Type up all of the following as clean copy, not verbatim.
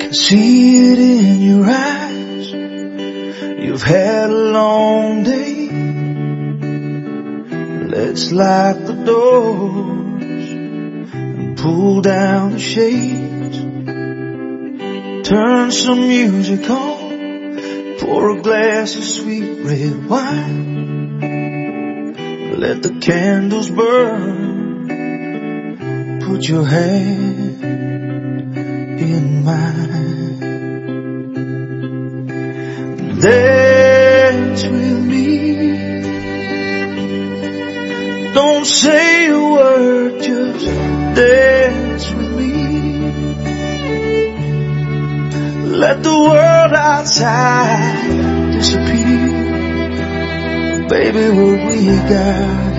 See it in your eyes, you've had a long day. Let's lock the doors and pull down the shades. Turn some music on, pour a glass of sweet red wine. Let the candles burn, put your hand in mine. Dance with me. Don't say a word, just dance with me. Let the world outside disappear. Baby, what we got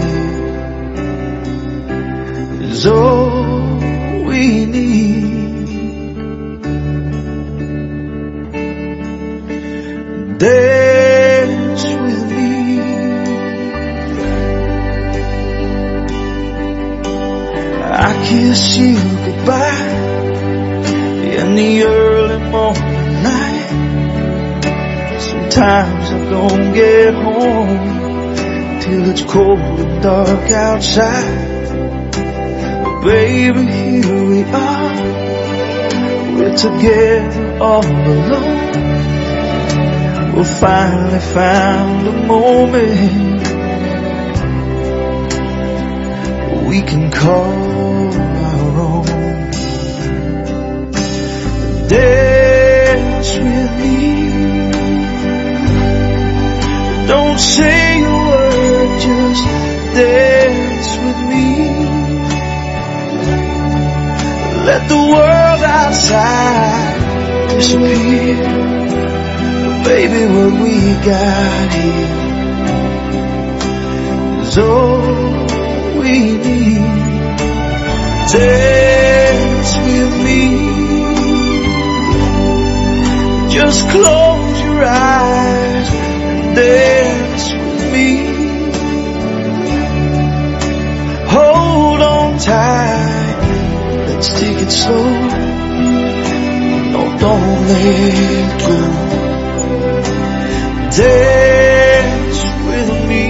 here is all we need. Dance with me. I kiss you goodbye in the early morning light. Sometimes I don't get home till it's cold and dark outside. But baby, here we are, we're together all alone. We finally found a moment we can call our own. Dance with me. Don't say a word, just dance with me. Let the world outside disappear. Baby, what we got here is all we need. Dance with me. Just close your eyes and dance with me. Hold on tight, let's take it slow. No, don't let go. Dance with me.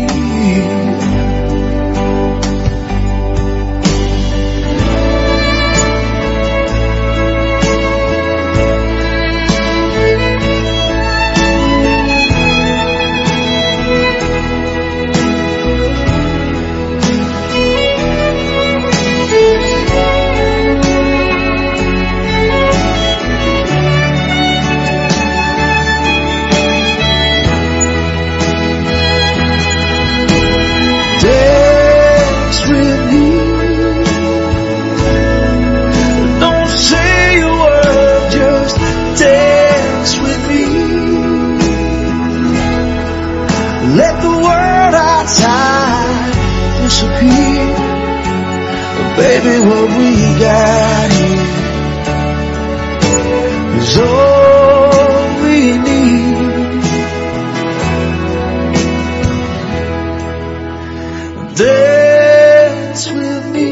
Let the world outside disappear. Baby, what we got here is all we need. Dance with me.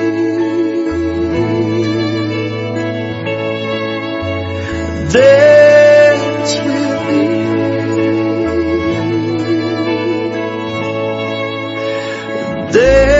Dance with me. Dance